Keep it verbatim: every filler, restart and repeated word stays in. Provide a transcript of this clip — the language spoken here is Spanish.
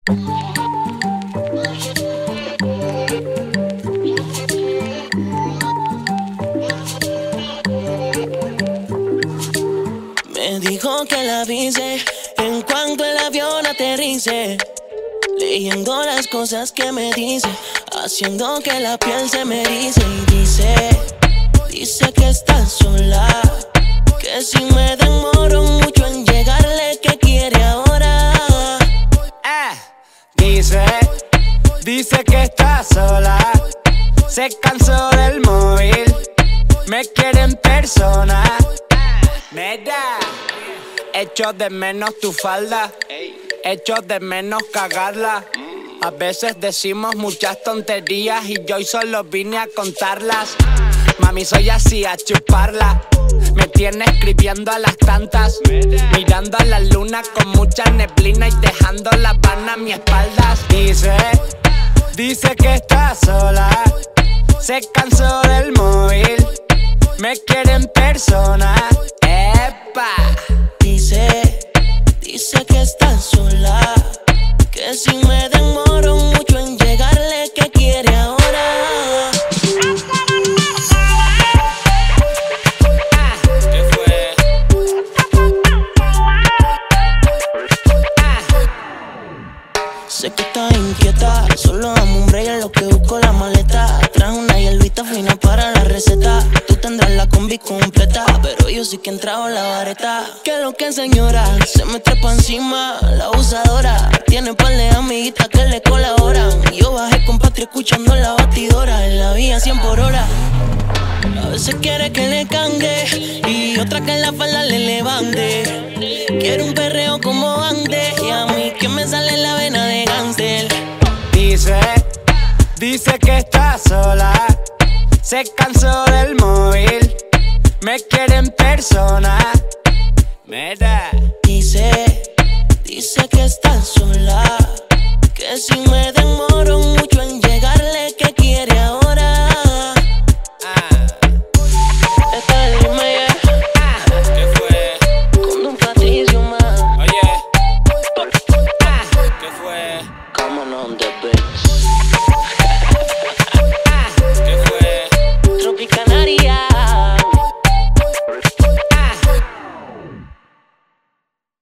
Me dijo que la avise en cuanto el avión aterrice, leyendo las cosas que me dice, haciendo que la piel se me erice. Y dice, dice que está sola, que si me demoro mucho en llegarle, que quiere ahora. Eh, dice, dice que está sola, se cansó del móvil, me quiere en persona. Mira, echo de menos tu falda, echo de menos cagarla. A veces decimos muchas tonterías y yo hoy solo vine a contarlas. Mami, soy así, a chuparla. Me tiene escribiendo a las tantas, mirando a la luna con mucha neblina y dejando La Habana a mi espalda. Dice, dice que está sola, se cansó del móvil, me quiere en persona. Epa. Dice, dice que está sola, que si me demoro mucho en llegarle, que quiere ahora. Ah, ¿qué fue? Ah. Sé que estás inquieta, solo dame un break en lo que busco la maleta. Traje una hierbita fina para la receta. Tú tendrás la combi completa, pero yo sí que he entrado en la vareta. Que lo que señora, se me trepa encima la abusadora. Tiene par de amiguitas que le colaboran. Yo bajé con Patria escuchando la batidora. En la vía cien por hora. A veces quiere que le cangue y otra que en la falda le levante. Quiere un perreo como antes y a mí que me sale la vena de gánster. Dice, dice que está sola, se cansó del móvil, me quiere en persona. Mira. Dice, dice que está sola, que si me demoro mucho en llegarle, que quiere ahora. Ah. Esta es Lima, yeah. Ah. ¿Qué fue? Con Don Patricio, man. Oye. Ah. ¿Qué fue? Come on, on the beats.